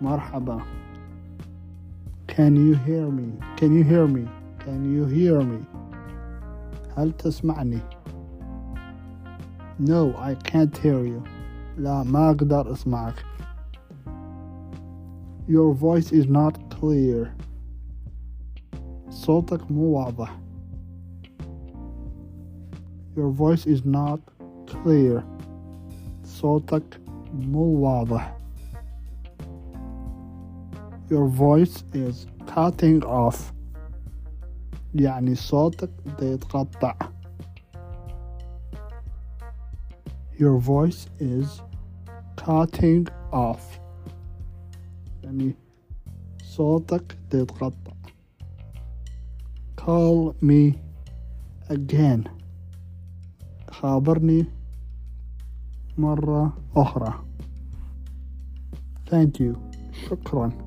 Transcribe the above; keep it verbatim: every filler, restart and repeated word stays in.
مرحبا. Can you hear me? Can you hear me? Can you hear me? هل تسمعني؟ No, I can't hear you. لا ما أقدر أسمعك. Your voice is not clear. صوتك مو واضح. Your voice is not clear. صوتك مو واضح. Your voice is cutting off. يعني صوتك دا يتقطع. Your voice is cutting off. يعني صوتك دا يتقطع. Call me again. خابرني مرة أخرى. Thank you. شكرا.